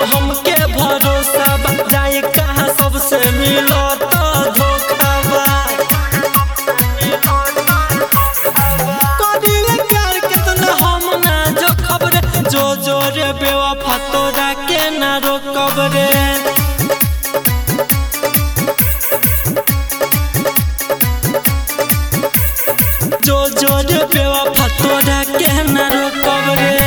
हमके भरोसा बा जाए कहाँ सबसे मिलो तो धोखाबा करिले प्यार कितना हम ना जो खबरे जो जो रे बेवफा तोरा के ना रोकब रे जो जो रे बेवफा तोरा के ना रोकब रे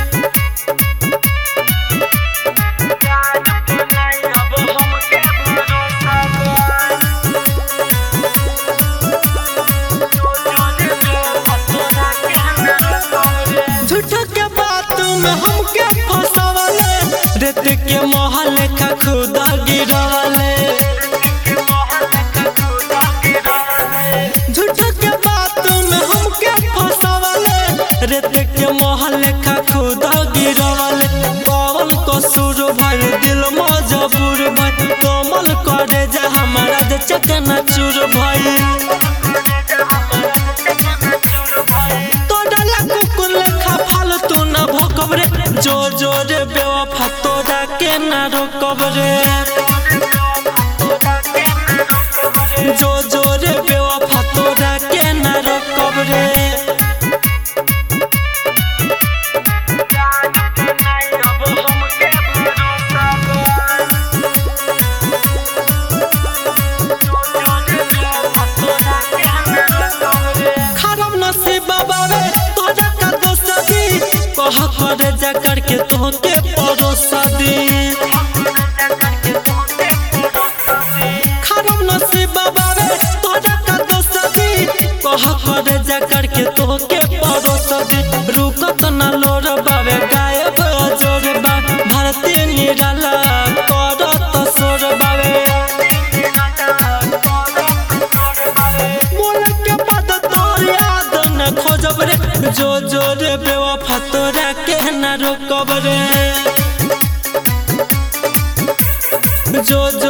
झूठ के बात में हमके फसावले रेत के महल का खुदा गिरावले झूठ के बात में हमके फसावले रेत के महल का खुदा गिरावले कौन कसूर भइल दिल मजबूर भइल कमल करे जा हमारा जे चकना चूर भइल जो जो रे बेवफा तोरा के ना रोकब रे जो जो रे बेवफा तोरा के ना रोकब रे खराब नसीब बाबे तोरा का दोस्ती कह करे जा करके तोहके परोसा दी खराब नसीब बाबे तोरा का दोस्ती कह करे जा करके तोहके परोसा दी रुकत ना लोर बाबे गायब जोर बा भारती निराला करत सोर बाबे बोल के बात तोर याद न खोजब रे जो जो रे बेवफा तोरा के ना रोकब रे जो